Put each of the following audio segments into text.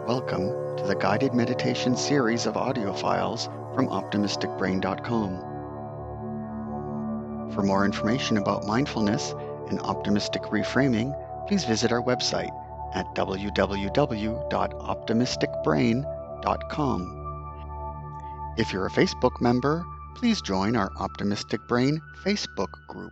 Welcome to the guided meditation series of audio files from OptimisticBrain.com. For more information about mindfulness and optimistic reframing, please visit our website at www.optimisticbrain.com. If you're a Facebook member, please join our Optimistic Brain Facebook group.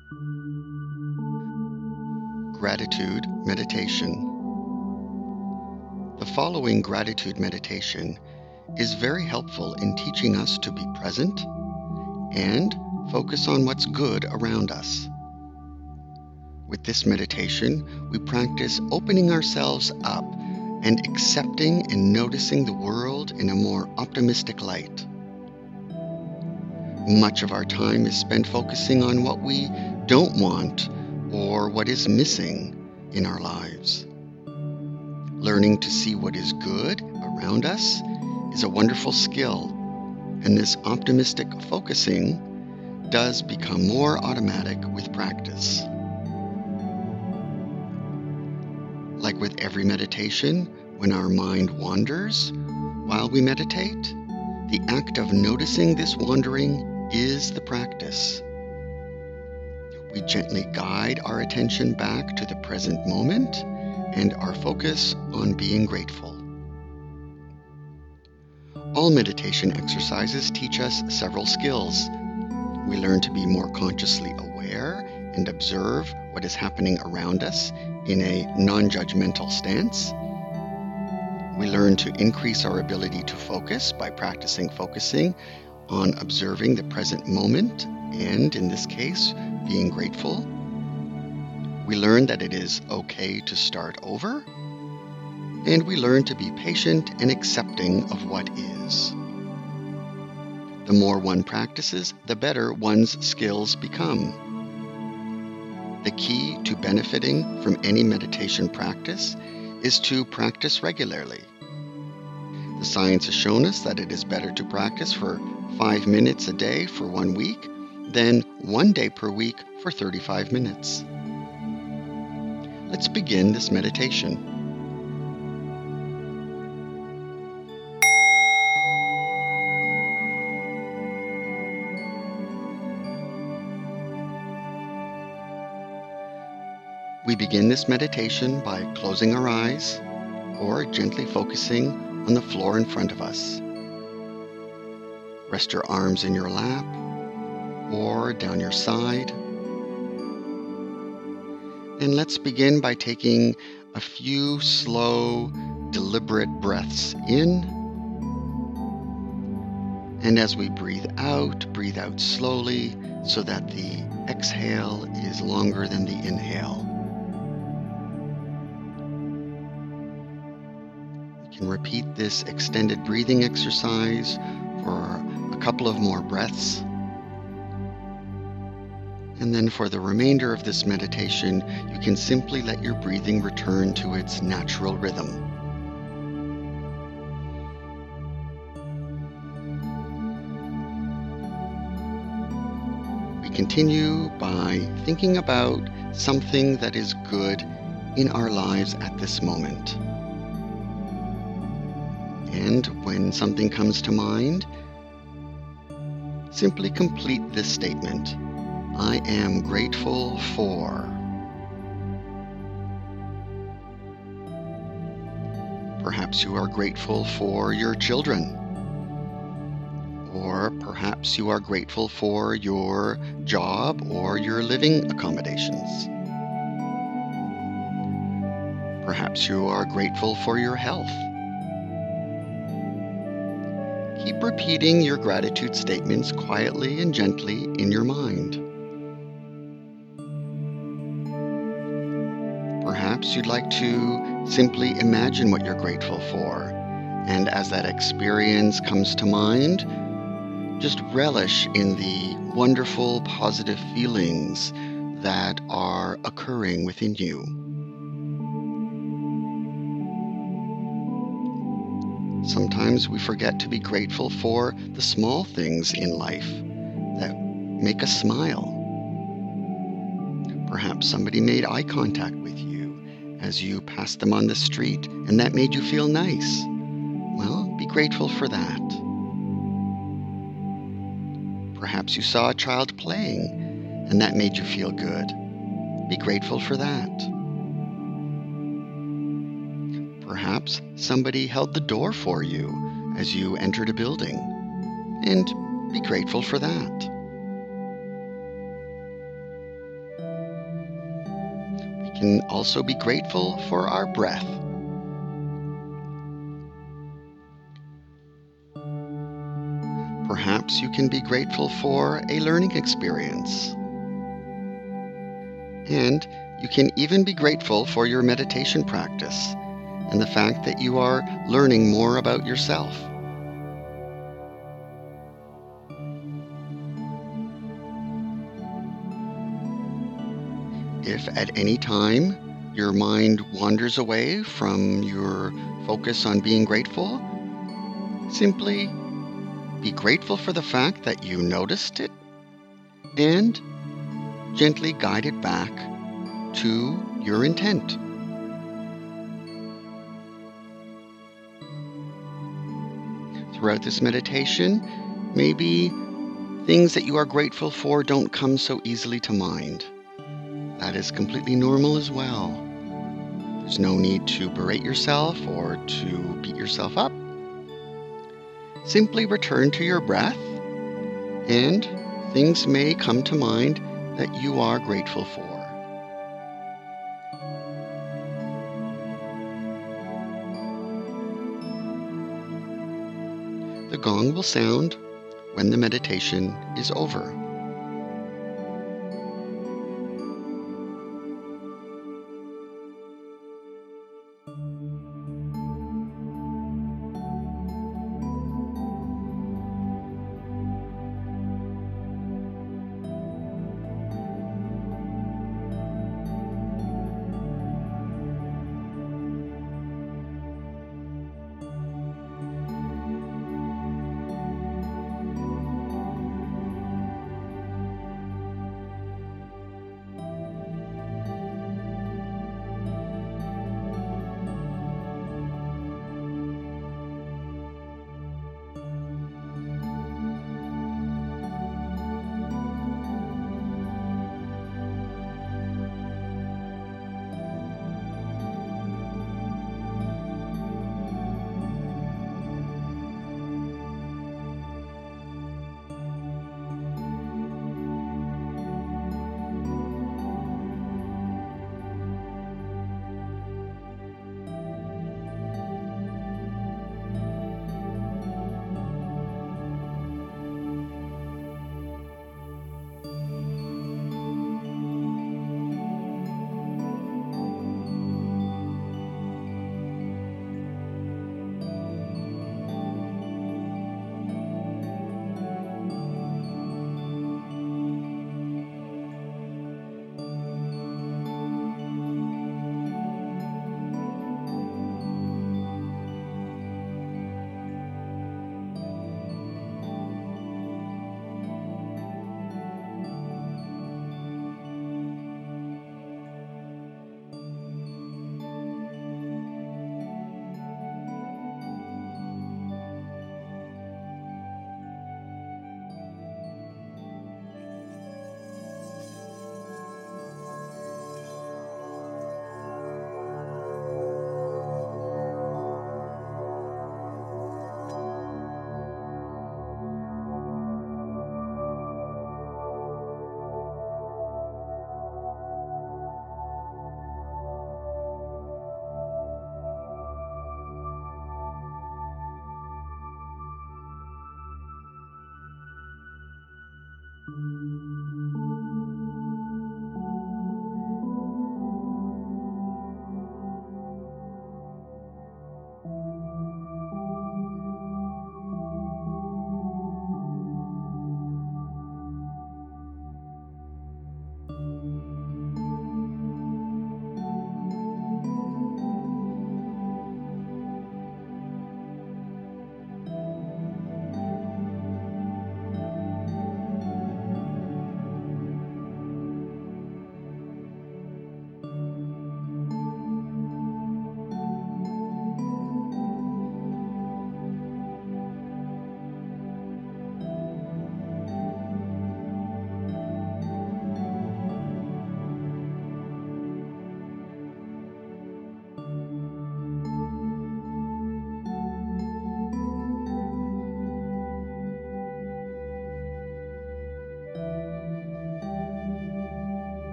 Gratitude Meditation. The following gratitude meditation is very helpful in teaching us to be present and focus on what's good around us. With this meditation, we practice opening ourselves up and accepting and noticing the world in a more optimistic light. Much of our time is spent focusing on what we don't want or what is missing in our lives. Learning to see what is good around us is a wonderful skill, and this optimistic focusing does become more automatic with practice. Like with every meditation, when our mind wanders while we meditate, the act of noticing this wandering is the practice. We gently guide our attention back to the present moment and our focus on being grateful. All meditation exercises teach us several skills. We learn to be more consciously aware and observe what is happening around us in a non-judgmental stance. We learn to increase our ability to focus by practicing focusing on observing the present moment and, in this case, being grateful. We learn that it is okay to start over, and we learn to be patient and accepting of what is. The more one practices, the better one's skills become. The key to benefiting from any meditation practice is to practice regularly. The science has shown us that it is better to practice for 5 minutes a day for 1 week than 1 day per week for 35 minutes. Let's begin this meditation. We begin this meditation by closing our eyes or gently focusing on the floor in front of us. Rest your arms in your lap or down your side. And let's begin by taking a few slow, deliberate breaths in. And as we breathe out slowly so that the exhale is longer than the inhale. You can repeat this extended breathing exercise for a couple of more breaths. And then for the remainder of this meditation, you can simply let your breathing return to its natural rhythm. We continue by thinking about something that is good in our lives at this moment. And when something comes to mind, simply complete this statement. I am grateful for. Perhaps you are grateful for your children. Or perhaps you are grateful for your job or your living accommodations. Perhaps you are grateful for your health. Keep repeating your gratitude statements quietly and gently in your mind. Perhaps you'd like to simply imagine what you're grateful for, and as that experience comes to mind, just relish in the wonderful, positive feelings that are occurring within you. Sometimes we forget to be grateful for the small things in life that make us smile. Perhaps somebody made eye contact with you as you passed them on the street and that made you feel nice. Well, be grateful for that. Perhaps you saw a child playing and that made you feel good. Be grateful for that. Perhaps somebody held the door for you as you entered a building, and be grateful for that. We can also be grateful for our breath. Perhaps you can be grateful for a learning experience. And you can even be grateful for your meditation practice and the fact that you are learning more about yourself. If at any time your mind wanders away from your focus on being grateful, simply be grateful for the fact that you noticed it and gently guide it back to your intent. Throughout this meditation, maybe things that you are grateful for don't come so easily to mind. That is completely normal as well. There's no need to berate yourself or to beat yourself up. Simply return to your breath, and things may come to mind that you are grateful for. The gong will sound when the meditation is over.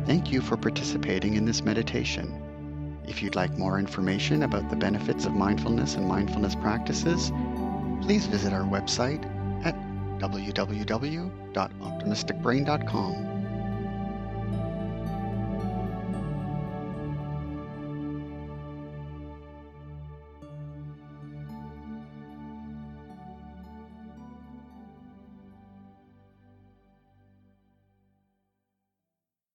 Thank you for participating in this meditation. If you'd like more information about the benefits of mindfulness and mindfulness practices, please visit our website at www.optimisticbrain.com.